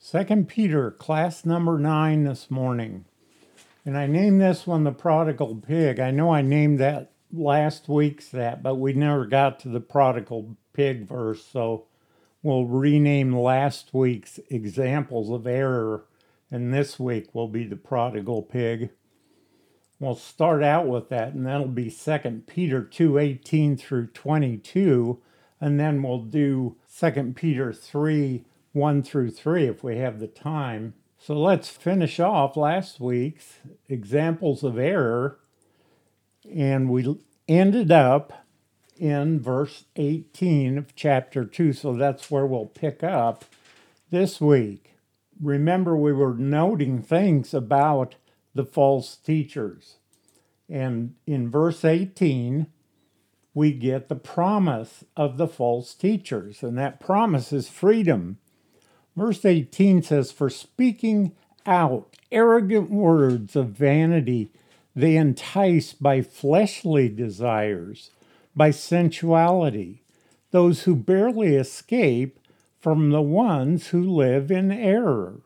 2 Peter, class number 9 this morning. And I named this one the prodigal pig. I know I named that last week's but we never got to the prodigal pig verse, so we'll rename last week's examples of error, and this week will be the prodigal pig. We'll start out with that, and that'll be 2 Peter 2:18 through 22, and then we'll do 2 Peter 3:1 through 3 if we have the time. So let's finish off last week's examples of error, and we ended up in verse 18 of chapter 2, so that's where we'll pick up this week. Remember, we were noting things about the false teachers, and in verse 18, we get the promise of the false teachers, and that promise is freedom. Verse 18 says, "For speaking out arrogant words of vanity, they entice by fleshly desires, by sensuality, those who barely escape from the ones who live in error."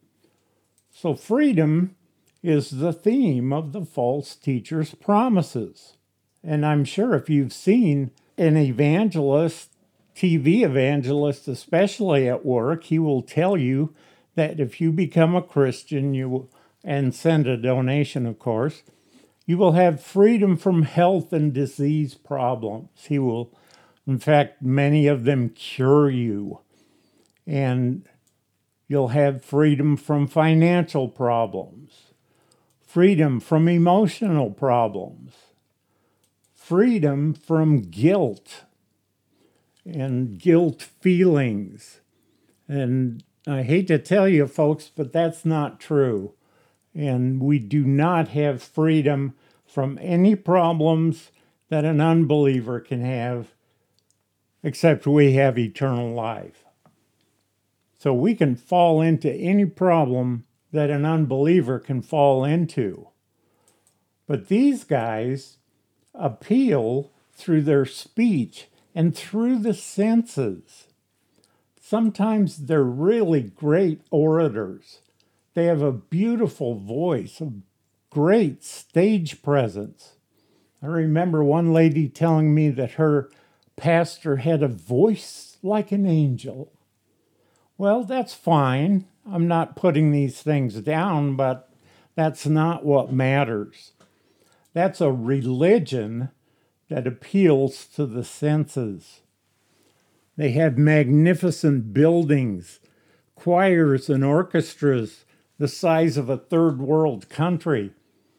So freedom is the theme of the false teacher's promises. And I'm sure if you've seen an evangelist, TV evangelist, especially at work, he will tell you that if you become a Christian, and send a donation, of course, you will have freedom from health and disease problems. He will, in fact, many of them cure you. And you'll have freedom from financial problems, freedom from emotional problems, freedom from guilt and guilt feelings. And I hate to tell you, folks, but that's not true. And we do not have freedom from any problems that an unbeliever can have, except we have eternal life. So we can fall into any problem that an unbeliever can fall into. But these guys appeal through their speech and through the senses. Sometimes they're really great orators. They have a beautiful voice, a great stage presence. I remember one lady telling me that her pastor had a voice like an angel. Well, that's fine. I'm not putting these things down, but that's not what matters. That's a religion that appeals to the senses. They have magnificent buildings, choirs and orchestras the size of a third world country,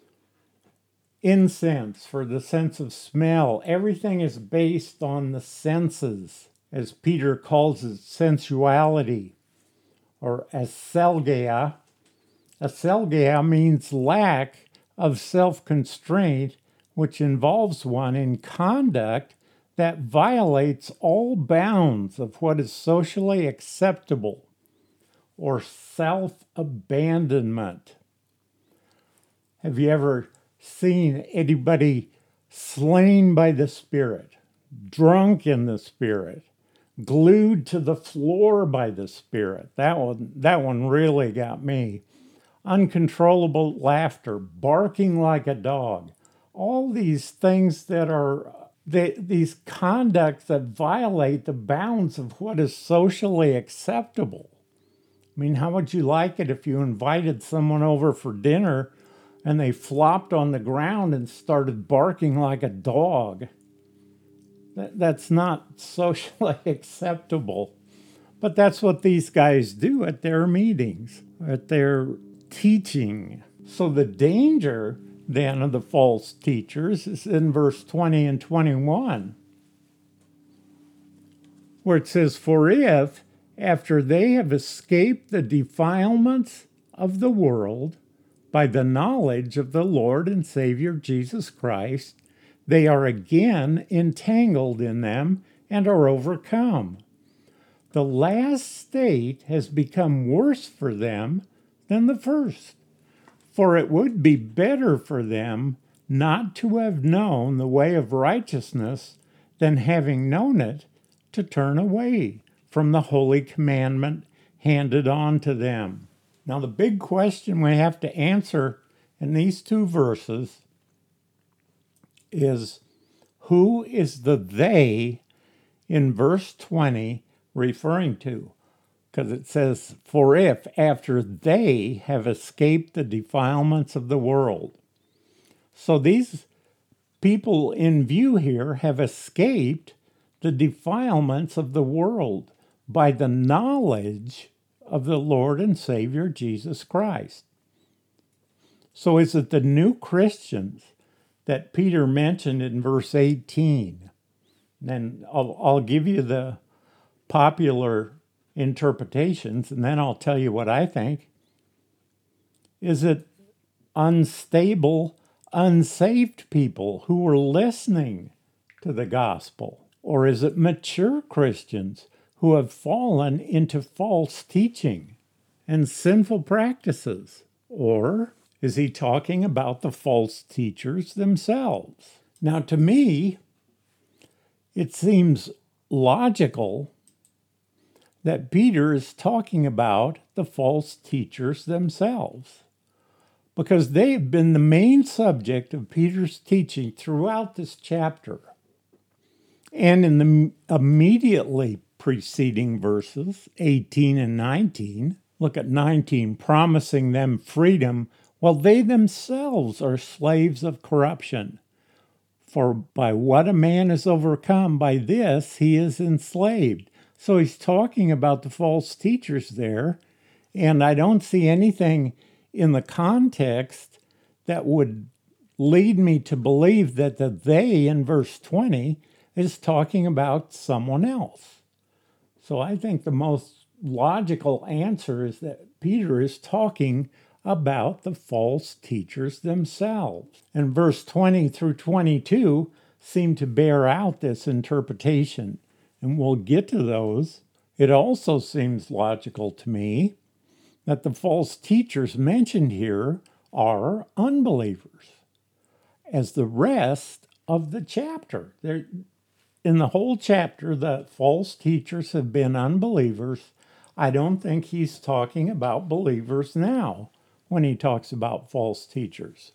incense for the sense of smell. Everything is based on the senses, as Peter calls it, sensuality, or aselgeia. Aselgeia means lack of self-constraint, which involves one in conduct that violates all bounds of what is socially acceptable, or self-abandonment. Have you ever seen anybody slain by the Spirit, drunk in the Spirit, glued to the floor by the Spirit? That one really got me. Uncontrollable laughter, barking like a dog. All these things that are these conducts that violate the bounds of what is socially acceptable. I mean, how would you like it if you invited someone over for dinner and they flopped on the ground and started barking like a dog? That's not socially acceptable. But that's what these guys do at their meetings, at their teaching. So the danger then of the false teachers is in verse 20 and 21, where it says, "For if, after they have escaped the defilements of the world by the knowledge of the Lord and Savior Jesus Christ, they are again entangled in them and are overcome, the last state has become worse for them than the first. For it would be better for them not to have known the way of righteousness than having known it to turn away from the holy commandment handed on to them. Now, the big question we have to answer in these two verses is, who is the they in verse 20 referring to? Because it says, for if after they have escaped the defilements of the world. So these people in view here have escaped the defilements of the world by the knowledge of the Lord and Savior Jesus Christ. So is it the new Christians that Peter mentioned in verse 18? And I'll give you the popular interpretations, and then I'll tell you what I think. Is it unstable, unsaved people who were listening to the gospel? Or is it mature Christians who have fallen into false teaching and sinful practices? Or is he talking about the false teachers themselves? Now, to me, it seems logical that Peter is talking about the false teachers themselves, because they've been the main subject of Peter's teaching throughout this chapter. And in the immediately preceding verses, 18 and 19, look at 19, promising them freedom while they themselves are slaves of corruption. For by what a man is overcome, by this he is enslaved. So he's talking about the false teachers there, and I don't see anything in the context that would lead me to believe that the they in verse 20 is talking about someone else. So I think the most logical answer is that Peter is talking about the false teachers themselves. And verse 20 through 22 seem to bear out this interpretation, and we'll get to those. It also seems logical to me that the false teachers mentioned here are unbelievers, as the rest of the chapter. In the whole chapter, the false teachers have been unbelievers. I don't think he's talking about believers now when he talks about false teachers.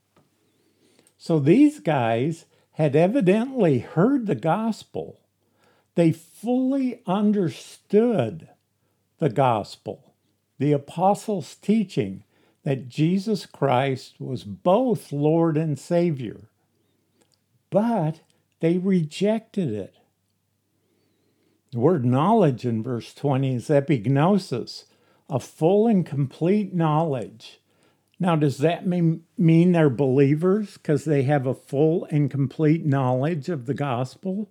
So these guys had evidently heard the gospel. They fully understood the gospel, the apostles' teaching that Jesus Christ was both Lord and Savior, but they rejected it. The word knowledge in verse 20 is epignosis, a full and complete knowledge. Now, does that mean they're believers because they have a full and complete knowledge of the gospel?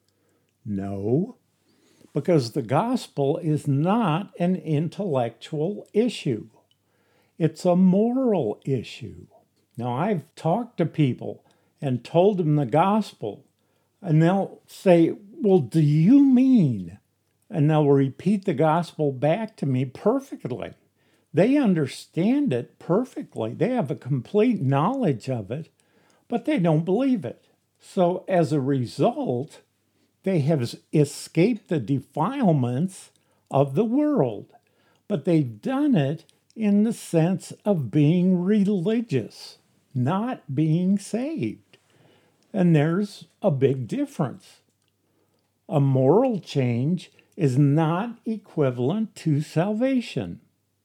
No, because the gospel is not an intellectual issue. It's a moral issue. Now, I've talked to people and told them the gospel, and they'll say, well, do you mean? And they'll repeat the gospel back to me perfectly. They understand it perfectly. They have a complete knowledge of it, but they don't believe it. So as a result, they have escaped the defilements of the world, but they've done it in the sense of being religious, not being saved. And there's a big difference. A moral change is not equivalent to salvation,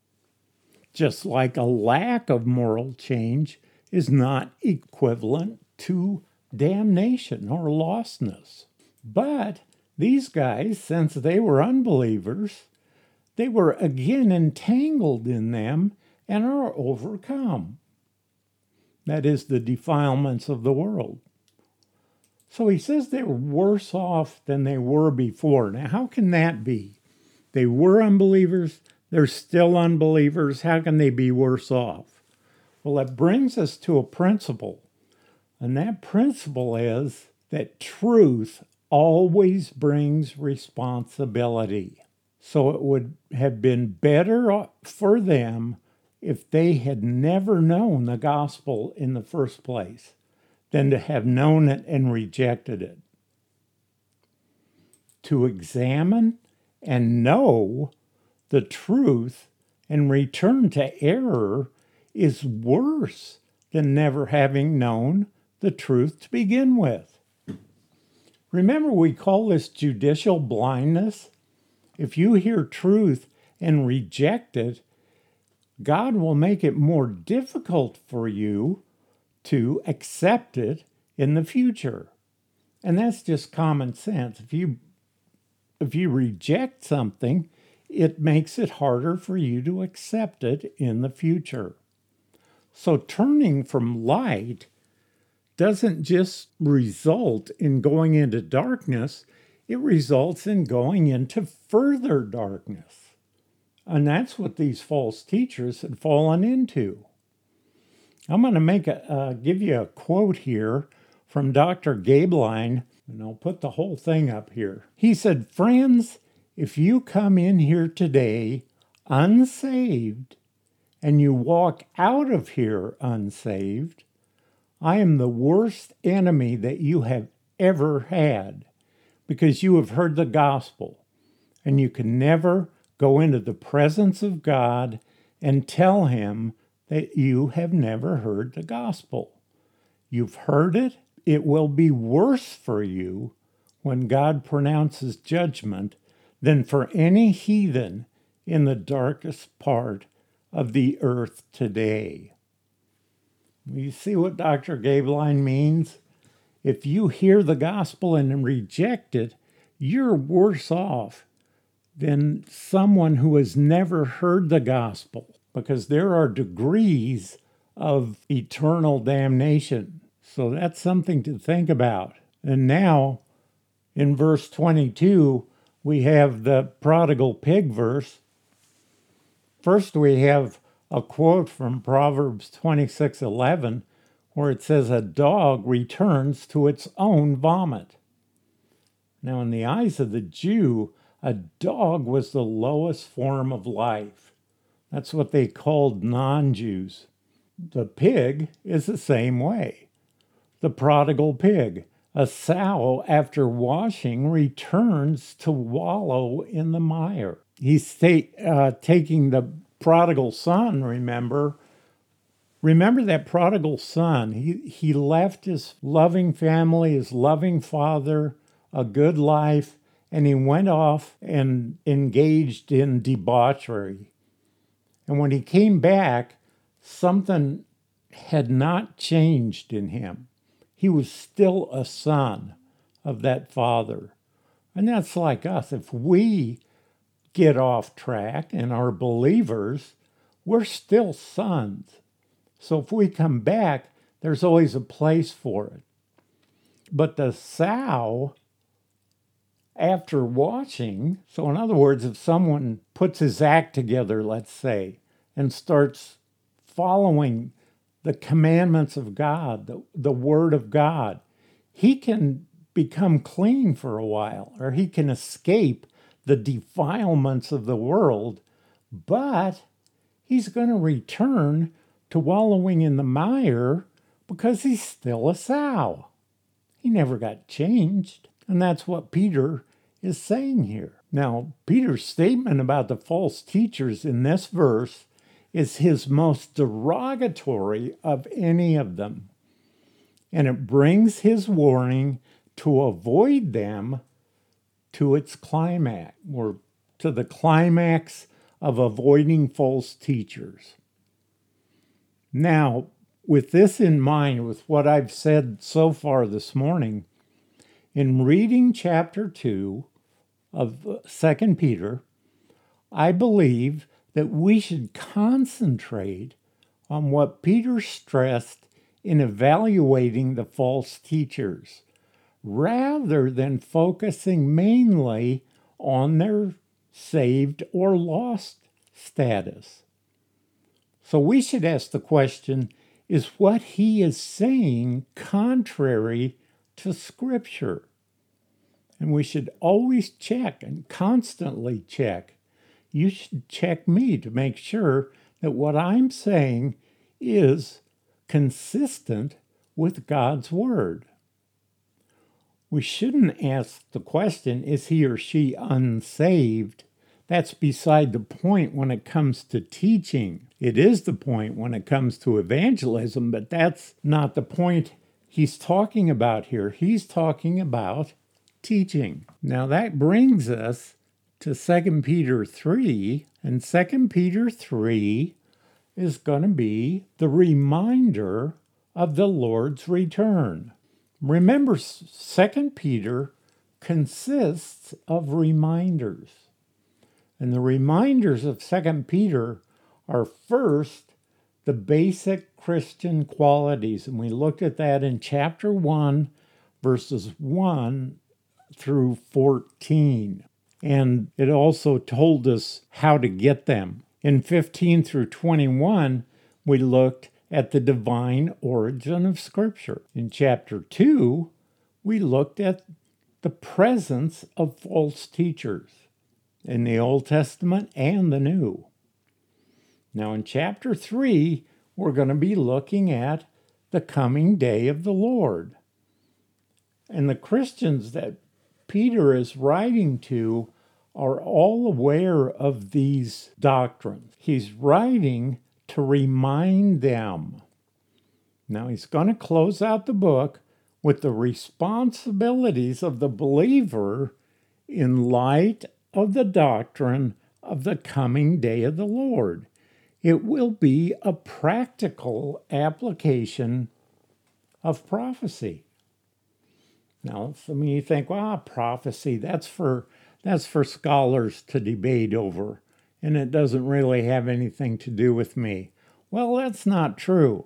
just like a lack of moral change is not equivalent to damnation or lostness. But these guys, since they were unbelievers, they were again entangled in them and are overcome. That is, the defilements of the world. So he says they were worse off than they were before. Now, how can that be? They were unbelievers. They're still unbelievers. How can they be worse off? Well, that brings us to a principle. And that principle is that truth always brings responsibility. So it would have been better for them if they had never known the gospel in the first place than to have known it and rejected it. To examine and know the truth and return to error is worse than never having known the truth to begin with. Remember, we call this judicial blindness. If you hear truth and reject it, God will make it more difficult for you to accept it in the future. And that's just common sense. If you reject something, it makes it harder for you to accept it in the future. So turning from light doesn't just result in going into darkness, it results in going into further darkness. And that's what these false teachers had fallen into. I'm going to give you a quote here from Dr. Gaebelein, and I'll put the whole thing up here. He said, "Friends, if you come in here today unsaved and you walk out of here unsaved, I am the worst enemy that you have ever had, because you have heard the gospel and you can never go into the presence of God and tell him that you have never heard the gospel. You've heard it. It will be worse for you when God pronounces judgment than for any heathen in the darkest part of the earth today." You see what Dr. Gaebelein means? If you hear the gospel and reject it, you're worse off than someone who has never heard the gospel, because there are degrees of eternal damnation. So that's something to think about. And now, in verse 22, we have the prodigal pig verse. First, we have a quote from Proverbs 26:11, where it says, "A dog returns to its own vomit." Now, in the eyes of the Jew, a dog was the lowest form of life. That's what they called non-Jews. The pig is the same way. The prodigal pig, a sow after washing returns to wallow in the mire. He's taking the prodigal son, remember that prodigal son. He left his loving family, his loving father, a good life, and he went off and engaged in debauchery. And when he came back, something had not changed in him. He was still a son of that father. And that's like us. If we get off track and are believers, we're still sons. So if we come back, there's always a place for it. But the sow, after washing, so in other words, if someone puts his act together, let's say, and starts following the commandments of God, the Word of God, he can become clean for a while, or he can escape the defilements of the world, but he's going to return to wallowing in the mire because he's still a sow. He never got changed. And that's what Peter is saying here. Now, Peter's statement about the false teachers in this verse is his most derogatory of any of them. And it brings his warning to avoid them to its climax, or to the climax of avoiding false teachers. Now, with this in mind, with what I've said so far this morning, in reading chapter 2 of 2 Peter, I believe that we should concentrate on what Peter stressed in evaluating the false teachers, rather than focusing mainly on their saved or lost status. So we should ask the question, is what he is saying contrary to Scripture? And we should always check and constantly check. You should check me to make sure that what I'm saying is consistent with God's Word. We shouldn't ask the question, is he or she unsaved? that's beside the point when it comes to teaching. It is the point when it comes to evangelism, but that's not the point he's talking about here. He's talking about teaching. Now that brings us to 2 Peter 3, and 2 Peter 3 is going to be the reminder of the Lord's return. Remember, 2 Peter consists of reminders. And the reminders of 2 Peter are first the basic Christian qualities. And we looked at that in chapter 1, verses 1 through 14. And it also told us how to get them. In 15 through 21, we looked at the divine origin of Scripture. In chapter 2, we looked at the presence of false teachers in the Old Testament and the New. Now in chapter 3, we're going to be looking at the coming day of the Lord. And the Christians that Peter is writing to are all aware of these doctrines. He's writing to remind them. Now he's going to close out the book with the responsibilities of the believer in light of the doctrine of the coming day of the Lord. It will be a practical application of prophecy. Now, some of you think, well, prophecy, that's for scholars to debate over, and it doesn't really have anything to do with me. Well, that's not true.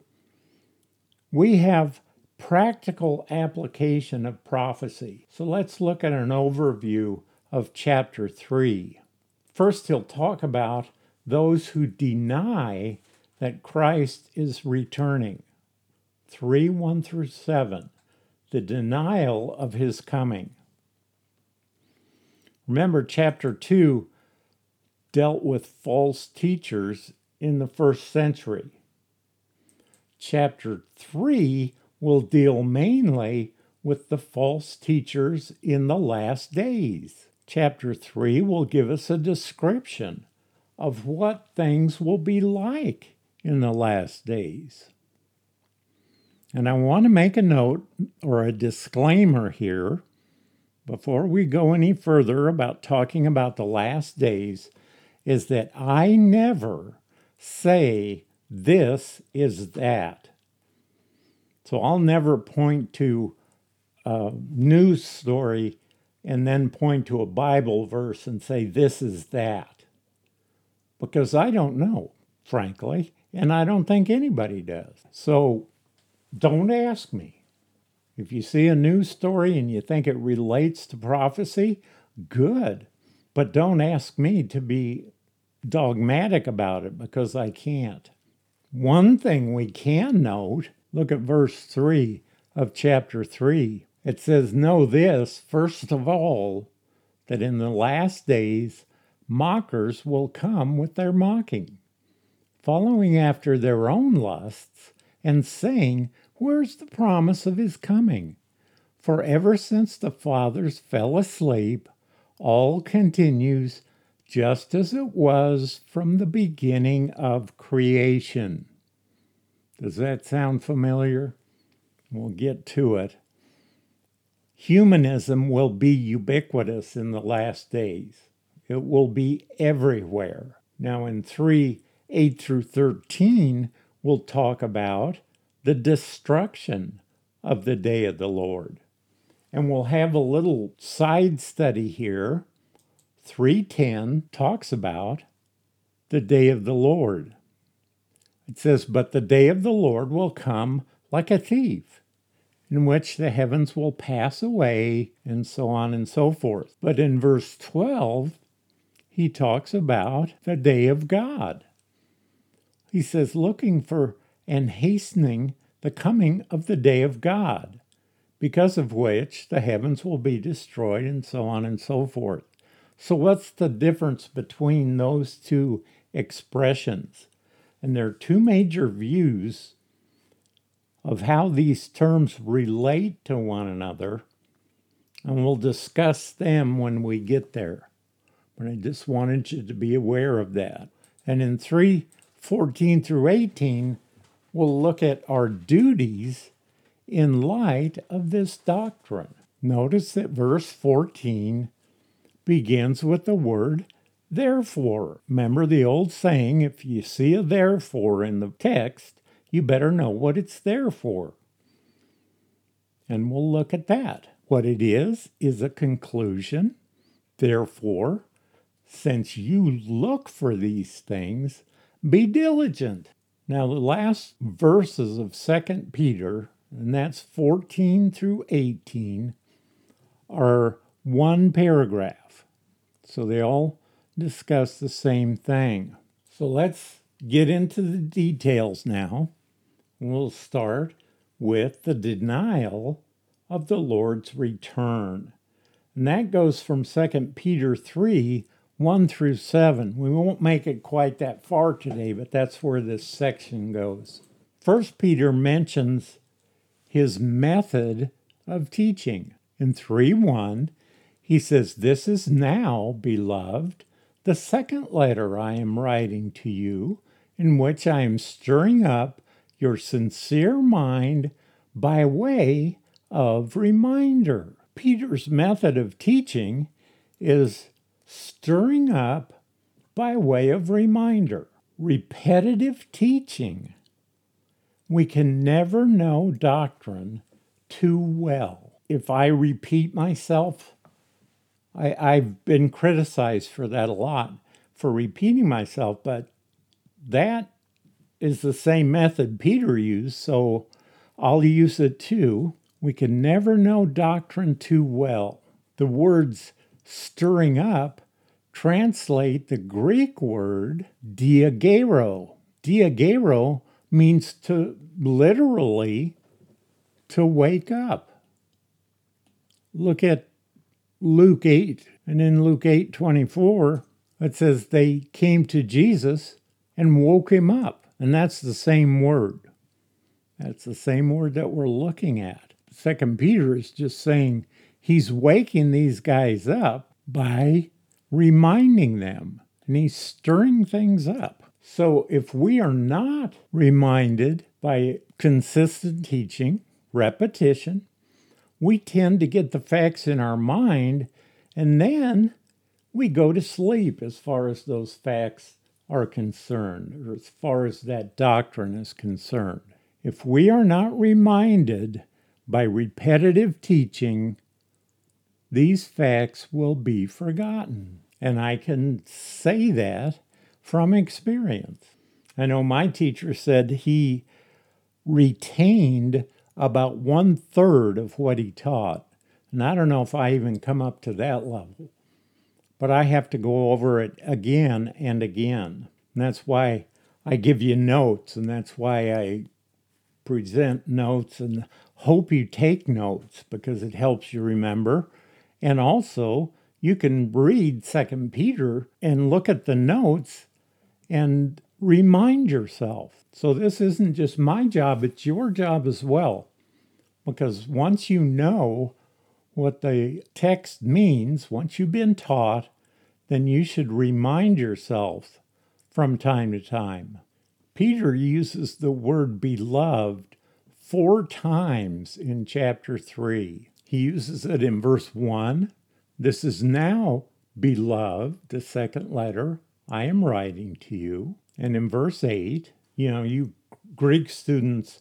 We have practical application of prophecy. So let's look at an overview of chapter 3. First, he'll talk about those who deny that Christ is returning. 3, 1 through 7. The denial of his coming. Remember, chapter 2 dealt with false teachers in the first century. Chapter 3 will deal mainly with the false teachers in the last days. Chapter 3 will give us a description of what things will be like in the last days. And I want to make a note or a disclaimer here before we go any further about talking about the last days, is that I never say this is that. So I'll never point to a news story and then point to a Bible verse and say this is that. Because I don't know, frankly, and I don't think anybody does. So don't ask me. If you see a news story and you think it relates to prophecy, good. But don't ask me to be dogmatic about it because I can't. One thing we can note, look at verse 3 of chapter 3. It says, "Know this, first of all, that in the last days mockers will come with their mocking, following after their own lusts, and saying, 'Where's the promise of his coming?' For ever since the fathers fell asleep, all continues just as it was from the beginning of creation." Does that sound familiar? We'll get to it. Humanism will be ubiquitous in the last days. It will be everywhere. Now in 3, 8 through 13, we'll talk about the destruction of the day of the Lord. And we'll have a little side study here. 3:10 talks about the day of the Lord. It says, "But the day of the Lord will come like a thief, in which the heavens will pass away," and so on and so forth. But in verse 12, he talks about the day of God. He says, "Looking for and hastening the coming of the day of God, because of which the heavens will be destroyed," and so on and so forth. So what's the difference between those two expressions? And there are two major views of how these terms relate to one another, and we'll discuss them when we get there. But I just wanted you to be aware of that. And in 3:14 through 18, we'll look at our duties in light of this doctrine. Notice that verse 14 begins with the word therefore. Remember the old saying, if you see a therefore in the text, you better know what it's there for. And we'll look at that. What it is a conclusion. Therefore, since you look for these things, be diligent. Now, the last verses of 2 Peter, and that's 14 through 18, are one paragraph. So they all discuss the same thing. So let's get into the details now. We'll start with the denial of the Lord's return. And that goes from 2 Peter 3, 1 through 7. We won't make it quite that far today, but that's where this section goes. 1 Peter mentions his method of teaching. In 3:1, he says, "This is now, beloved, the second letter I am writing to you, in which I am stirring up your sincere mind by way of reminder." Peter's method of teaching is stirring up by way of reminder. Repetitive teaching. We can never know doctrine too well. If I repeat myself, I've been criticized for that a lot, for repeating myself, but that is the same method Peter used, so I'll use it too. We can never know doctrine too well. The words stirring up translate the Greek word diagero. Diagero means to literally to wake up. Look at Luke 8, and in Luke 8:24, it says they came to Jesus and woke him up. And that's the same word. That's the same word that we're looking at. 2 Peter is just saying he's waking these guys up by reminding them, and he's stirring things up. So if we are not reminded by consistent teaching, repetition, we tend to get the facts in our mind, and then we go to sleep as far as those facts are concerned, or as far as that doctrine is concerned. If we are not reminded by repetitive teaching, these facts will be forgotten. And I can say that from experience. I know my teacher said he retained about 1/3 of what he taught. And I don't know if I even come up to that level. But I have to go over it again and again. And that's why I give you notes, and that's why I present notes and hope you take notes, because it helps you remember. And also, you can read 2 Peter and look at the notes and remind yourself. So this isn't just my job, it's your job as well. Because once you know what the text means, once you've been taught, then you should remind yourself from time to time. Peter uses the word beloved 4 times in chapter 3. He uses it in verse 1. This is now, beloved, the second letter I am writing to you. And in verse 8, you Greek students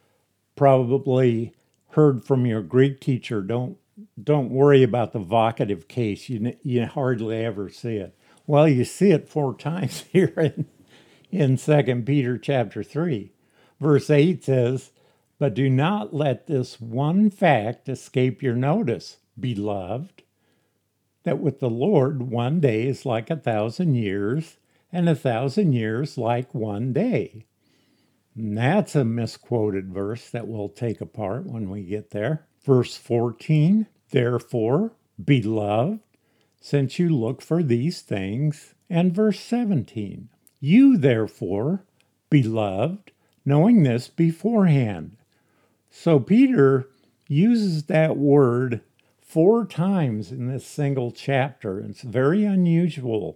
probably heard from your Greek teacher, don't worry about the vocative case. You hardly ever see it. Well, you see it 4 times here in 2 Peter chapter 3. Verse 8 says, "But do not let this one fact escape your notice, beloved, that with the Lord 1 day is like 1,000 years, and 1,000 years like 1 day." And that's a misquoted verse that we'll take apart when we get there. Verse 14, "Therefore, beloved, since you look for these things." And verse 17, "You therefore, beloved, knowing this beforehand." So Peter uses that word 4 times in this single chapter. It's very unusual.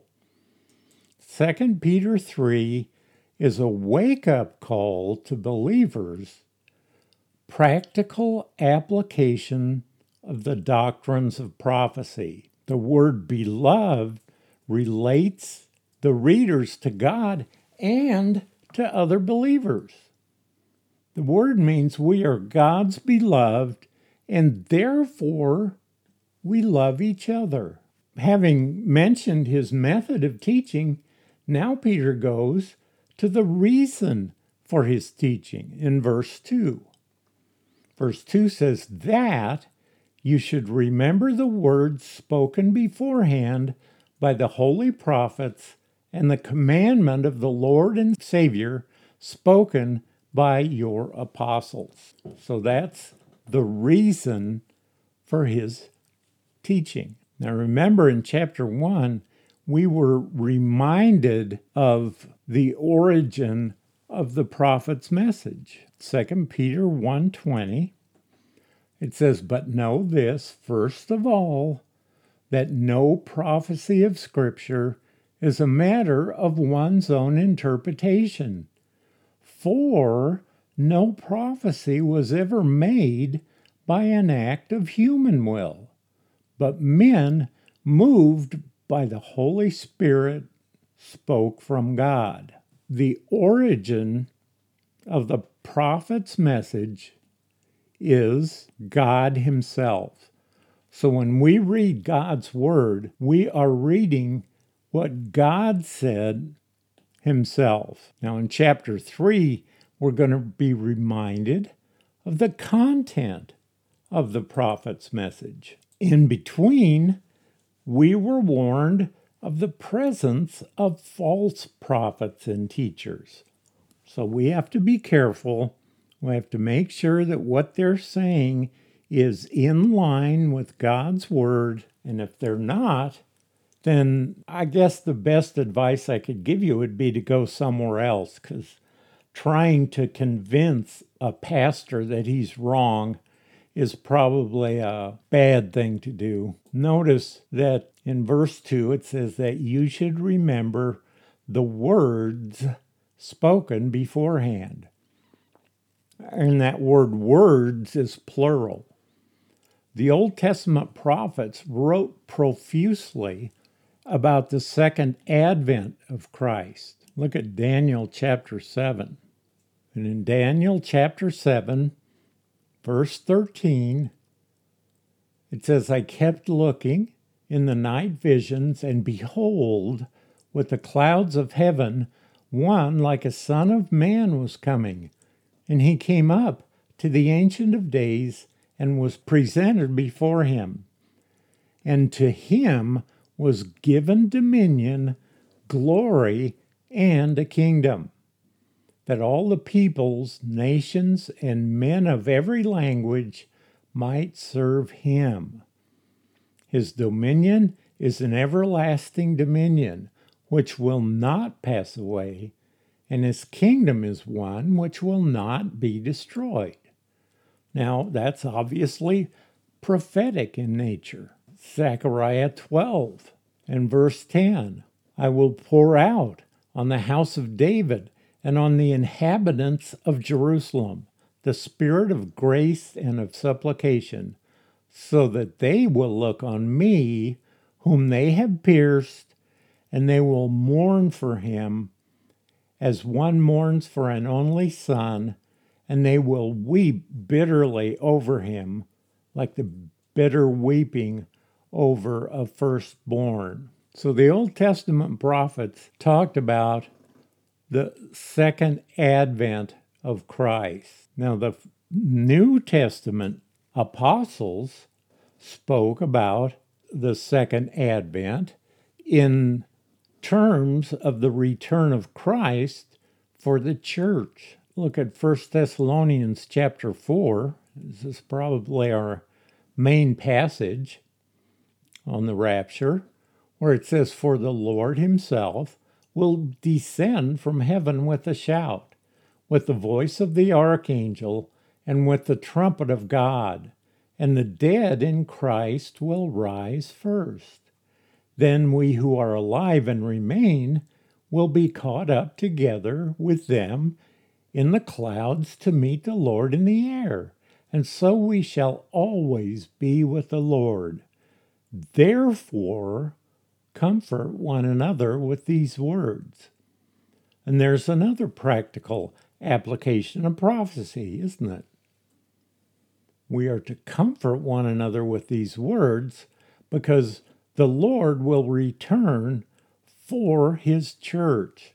2 Peter 3 is a wake-up call to believers, practical application of the doctrines of prophecy. The word beloved relates the readers to God and to other believers. The word means we are God's beloved, and therefore we love each other. Having mentioned his method of teaching, now Peter goes to the reason for his teaching in verse 2. Verse 2 says that you should remember the words spoken beforehand by the holy prophets and the commandment of the Lord and Savior spoken by your apostles. So that's the reason for his teaching. Now remember, in chapter 1, we were reminded of the origin of the prophet's message. 2 Peter 1:20, it says, "But know this, first of all, that no prophecy of Scripture is a matter of one's own interpretation. For no prophecy was ever made by an act of human will, but men moved by the Holy Spirit spoke from God." The origin of the prophet's message is God himself. So when we read God's word, we are reading what God said himself. Now in chapter 3, we're going to be reminded of the content of the prophet's message. In between, we were warned of the presence of false prophets and teachers. So we have to be careful. We have to make sure that what they're saying is in line with God's word. And if they're not, then I guess the best advice I could give you would be to go somewhere else, because trying to convince a pastor that he's wrong is probably a bad thing to do. Notice that in verse 2, it says that you should remember the words spoken beforehand. And that word words is plural. The Old Testament prophets wrote profusely about the second advent of Christ. Look at Daniel chapter 7. And in Daniel chapter 7, verse 13, it says, "I kept looking in the night visions, and behold, with the clouds of heaven, one like a son of man was coming. And he came up to the Ancient of Days and was presented before him. And to him was given dominion, glory, and a kingdom, that all the peoples, nations, and men of every language might serve him. His dominion is an everlasting dominion, which will not pass away, and his kingdom is one which will not be destroyed." Now, that's obviously prophetic in nature. Zechariah 12 and verse 10, "I will pour out on the house of David and on the inhabitants of Jerusalem the spirit of grace and of supplication, so that they will look on me, whom they have pierced, and they will mourn for him as one mourns for an only son, and they will weep bitterly over him, like the bitter weeping over a firstborn." So the Old Testament prophets talked about the second advent of Christ. Now the New Testament apostles spoke about the second advent in terms of the return of Christ for the church. Look at 1 Thessalonians chapter 4. This is probably our main passage on the rapture, where it says, "For the Lord himself will descend from heaven with a shout, with the voice of the archangel, and with the trumpet of God, and the dead in Christ will rise first. Then we who are alive and remain will be caught up together with them in the clouds to meet the Lord in the air, and so we shall always be with the Lord. Therefore, comfort one another with these words. And there's another practical application of prophecy, isn't it? We are to comfort one another with these words because the Lord will return for his church.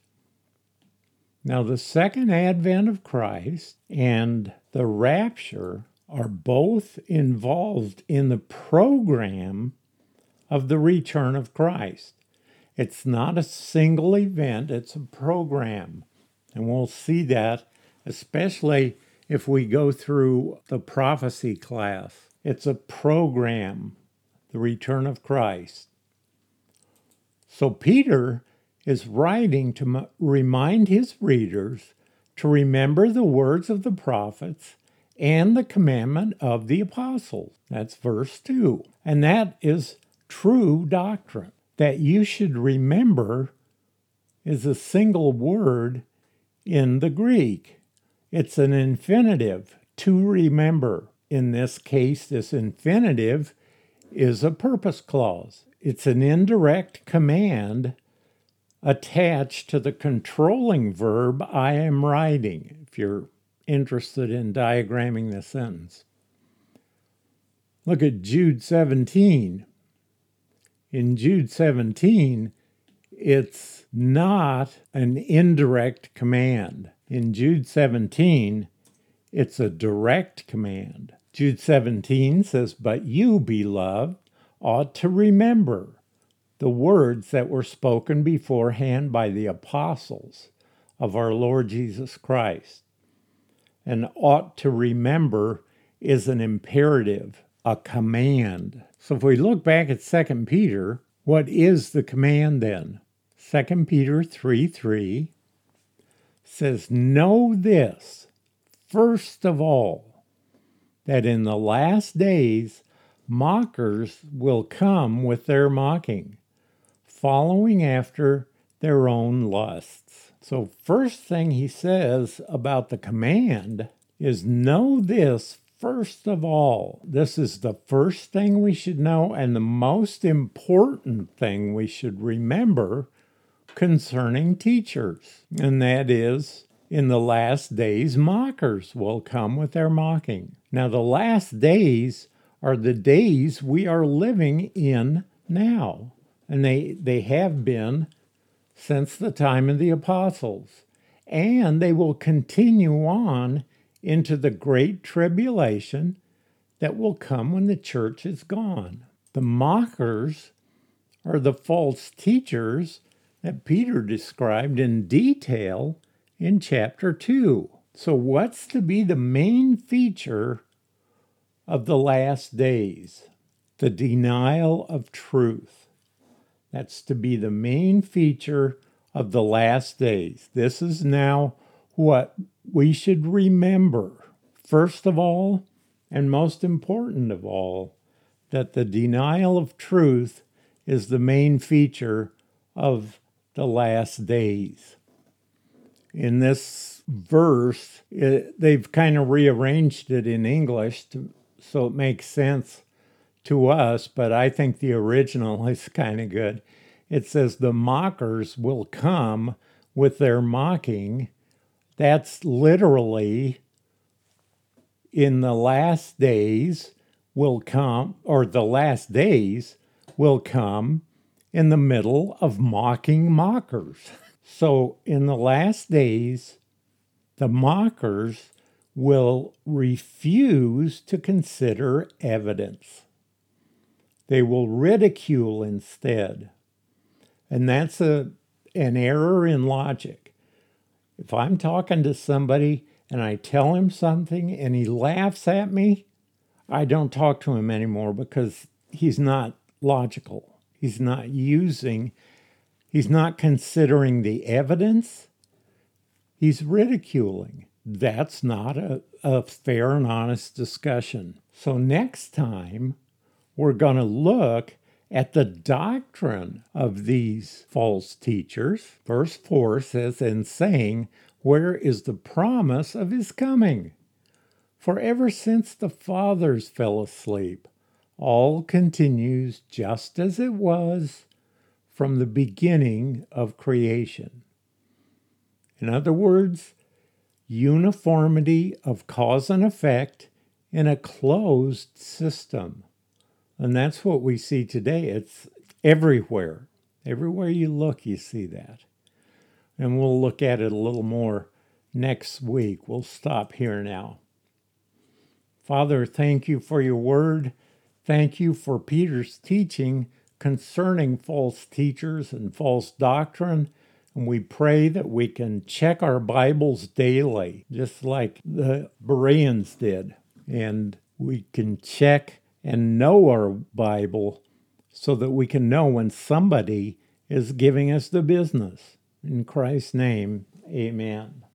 Now, the second advent of Christ and the rapture are both involved in the program of the return of Christ. It's not a single event, it's a program. And we'll see that, especially if we go through the prophecy class. It's a program, the return of Christ. So Peter is writing to remind his readers to remember the words of the prophets and the commandment of the apostles. That's verse 2. And that is true doctrine. That you should remember is a single word in the Greek. It's an infinitive, to remember. In this case, this infinitive is a purpose clause. It's an indirect command attached to the controlling verb I am writing, if you're interested in diagramming the sentence. Look at Jude 17. In Jude 17, it's not an indirect command. In Jude 17, it's a direct command. Jude 17 says, "But you, beloved, ought to remember the words that were spoken beforehand by the apostles of our Lord Jesus Christ." And ought to remember is an imperative, a command. So if we look back at 2 Peter, what is the command then? 2 Peter 3:3 says, "Know this, first of all, that in the last days mockers will come with their mocking, following after their own lusts." So first thing he says about the command is know this first of all. This is the first thing we should know and the most important thing we should remember concerning teachers. And that is, in the last days, mockers will come with their mocking. Now, the last days are the days we are living in now. And they have been since the time of the apostles. And they will continue on into the great tribulation that will come when the church is gone. The mockers are the false teachers that Peter described in detail in chapter 2. So what's to be the main feature of the last days? The denial of truth. That's to be the main feature of the last days. This is now what we should remember. First of all, and most important of all, that the denial of truth is the main feature of the last days. In this verse, they've kind of rearranged it in English so it makes sense to us, but I think the original is kind of good. It says, "The mockers will come with their mocking." That's literally, in the last days will come, or the last days will come in the middle of mocking mockers. So in the last days, the mockers will refuse to consider evidence. They will ridicule instead. And that's an error in logic. If I'm talking to somebody and I tell him something and he laughs at me, I don't talk to him anymore because he's not logical. He's not considering the evidence. He's ridiculing. That's not a fair and honest discussion. So next time, we're going to look at the doctrine of these false teachers. Verse 4 says, "And saying, where is the promise of his coming? For ever since the fathers fell asleep, all continues just as it was from the beginning of creation." In other words, uniformity of cause and effect in a closed system. And that's what we see today. It's everywhere. Everywhere you look, you see that. And we'll look at it a little more next week. We'll stop here now. Father, thank you for your word. Thank you for Peter's teaching concerning false teachers and false doctrine. And we pray that we can check our Bibles daily, just like the Bereans did. And we can check and know our Bible so that we can know when somebody is giving us the business. In Christ's name, amen.